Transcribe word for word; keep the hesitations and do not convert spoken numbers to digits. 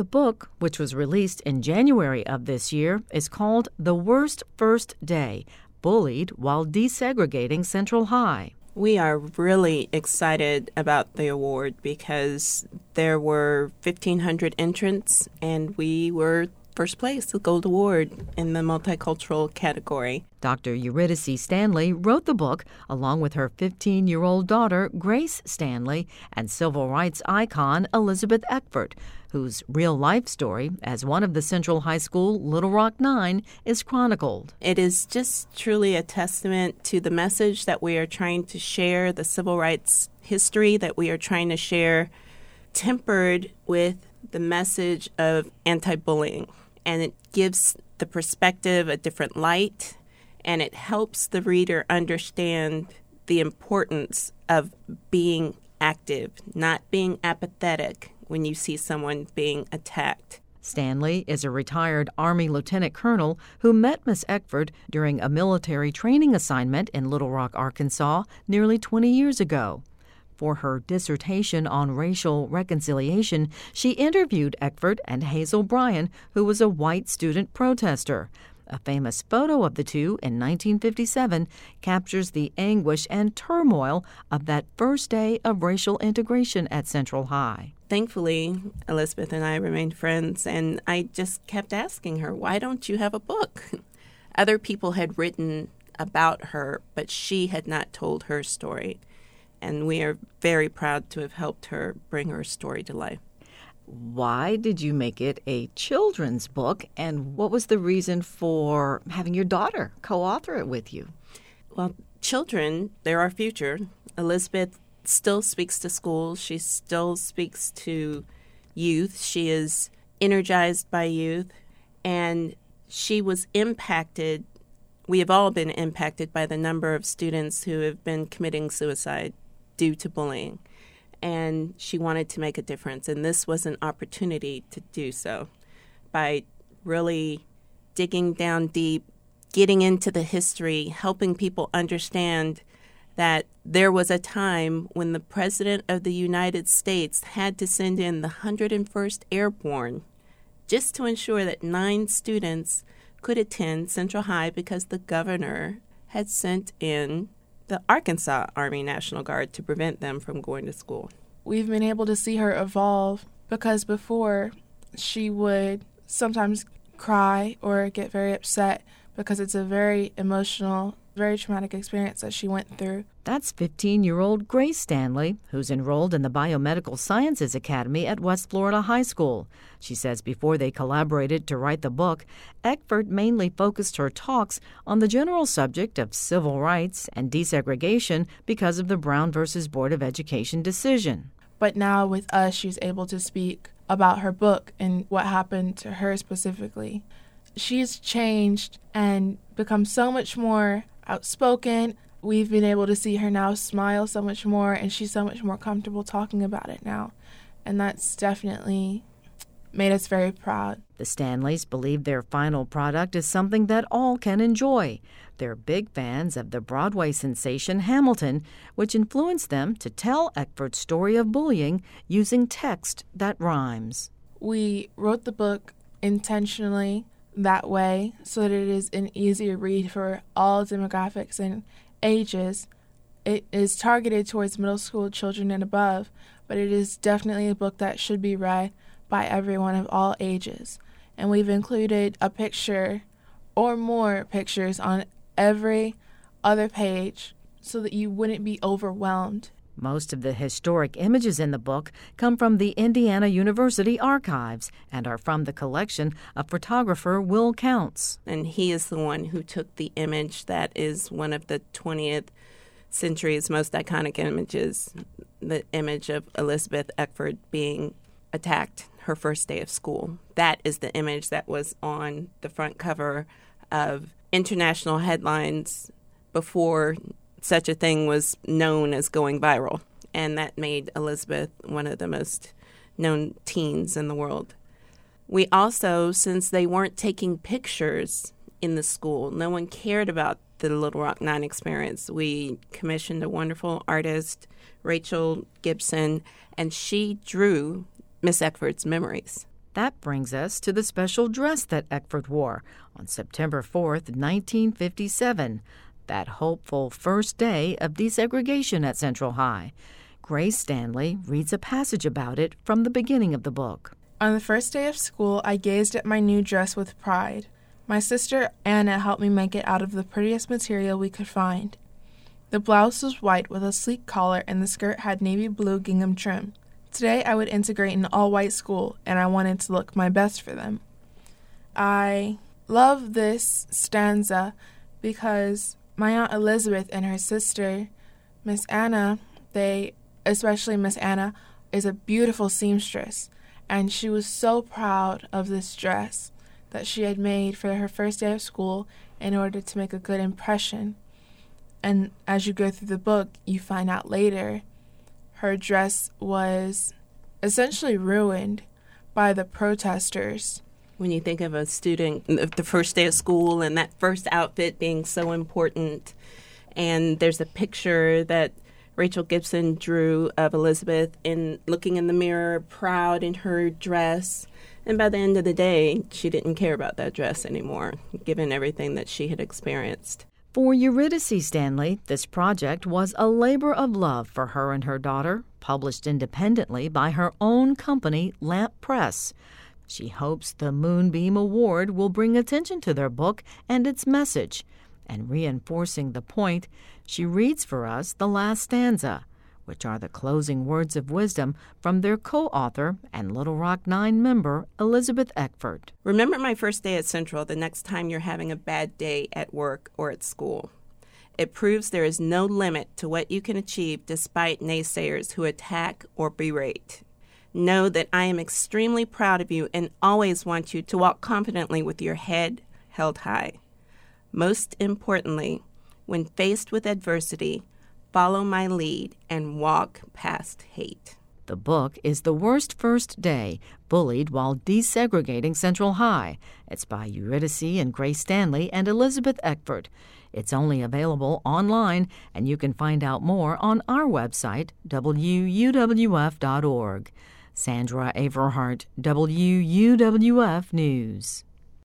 The book, which was released in January of this year, is called The Worst First Day, Bullied While Desegregating Central High. We are really excited about the award because there were fifteen hundred entrants, and we were first place, the Gold Award in the multicultural category. Doctor Eurydice Stanley wrote the book along with her fifteen-year-old daughter, Grace Stanley, and civil rights icon Elizabeth Eckford, whose real-life story as one of the Central High School Little Rock Nine is chronicled. It is just truly a testament to the message that we are trying to share, the civil rights history that we are trying to share, tempered with the message of anti-bullying. And it gives the perspective a different light, and it helps the reader understand the importance of being active, not being apathetic when you see someone being attacked. Stanley is a retired Army lieutenant colonel who met Miss Eckford during a military training assignment in Little Rock, Arkansas, nearly twenty years ago. For her dissertation on racial reconciliation, she interviewed Eckford and Hazel Bryan, who was a white student protester. A famous photo of the two in nineteen fifty-seven captures the anguish and turmoil of that first day of racial integration at Central High. Thankfully, Elizabeth and I remained friends, and I just kept asking her, why don't you have a book? Other people had written about her, but she had not told her story. And we are very proud to have helped her bring her story to life. Why did you make it a children's book, and what was the reason for having your daughter co-author it with you? Well, children, they're our future. Elizabeth still speaks to schools. She still speaks to youth. She is energized by youth, and she was impacted. We have all been impacted by the number of students who have been committing suicide due to bullying, and she wanted to make a difference, and this was an opportunity to do so by really digging down deep, getting into the history, helping people understand that there was a time when the President of the United States had to send in the one hundred first Airborne just to ensure that nine students could attend Central High because the governor had sent in the Arkansas Army National Guard to prevent them from going to school. We've been able to see her evolve because before she would sometimes cry or get very upset because it's a very emotional, very traumatic experience that she went through. That's fifteen-year-old Grace Stanley, who's enrolled in the Biomedical Sciences Academy at West Florida High School. She says before they collaborated to write the book, Eckford mainly focused her talks on the general subject of civil rights and desegregation because of the Brown versus Board of Education decision. But now with us, she's able to speak about her book and what happened to her specifically. She's changed and become so much more outspoken. We've been able to see her now smile so much more, and she's so much more comfortable talking about it now. And that's definitely made us very proud. The Stanleys believe their final product is something that all can enjoy. They're big fans of the Broadway sensation Hamilton, which influenced them to tell Eckford's story of bullying using text that rhymes. We wrote the book intentionally that way so that it is an easier read for all demographics and ages. It is targeted towards middle school children and above, but it is definitely a book that should be read by everyone of all ages. And we've included a picture or more pictures on every other page so that you wouldn't be overwhelmed. Most of the historic images in the book come from the Indiana University archives and are from the collection of photographer Will Counts. And he is the one who took the image that is one of the twentieth century's most iconic images, the image of Elizabeth Eckford being attacked her first day of school. That is the image that was on the front cover of international headlines before such a thing was known as going viral. And that made Elizabeth one of the most known teens in the world. We also, since they weren't taking pictures in the school, no one cared about the Little Rock Nine experience, we commissioned a wonderful artist, Rachel Gibson, and she drew Miss Eckford's memories. That brings us to the special dress that Eckford wore on September fourth, nineteen fifty-seven, that hopeful first day of desegregation at Central High. Grace Stanley reads a passage about it from the beginning of the book. On the first day of school, I gazed at my new dress with pride. My sister Anna helped me make it out of the prettiest material we could find. The blouse was white with a sleek collar, and the skirt had navy blue gingham trim. Today I would integrate an all-white school, and I wanted to look my best for them. I love this stanza because my Aunt Elizabeth and her sister, Miss Anna, they, especially Miss Anna, is a beautiful seamstress, and she was so proud of this dress that she had made for her first day of school in order to make a good impression. And as you go through the book, you find out later her dress was essentially ruined by the protesters. When you think of a student, the first day of school and that first outfit being so important, and there's a picture that Rachel Gibson drew of Elizabeth in looking in the mirror, proud in her dress. And by the end of the day, she didn't care about that dress anymore, given everything that she had experienced. For Eurydice Stanley, this project was a labor of love for her and her daughter, published independently by her own company, Lamp Press. She hopes the Moonbeam Award will bring attention to their book and its message. And reinforcing the point, she reads for us the last stanza, which are the closing words of wisdom from their co-author and Little Rock Nine member, Elizabeth Eckford. Remember my first day at Central the next time you're having a bad day at work or at school. It proves there is no limit to what you can achieve despite naysayers who attack or berate. Know that I am extremely proud of you and always want you to walk confidently with your head held high. Most importantly, when faced with adversity, follow my lead and walk past hate. The book is The Worst First Day, Bullied While Desegregating Central High. It's by Eurydice and Grace Stanley and Elizabeth Eckford. It's only available online, and you can find out more on our website, W U W F dot org. Sandra Averhart, W U W F News.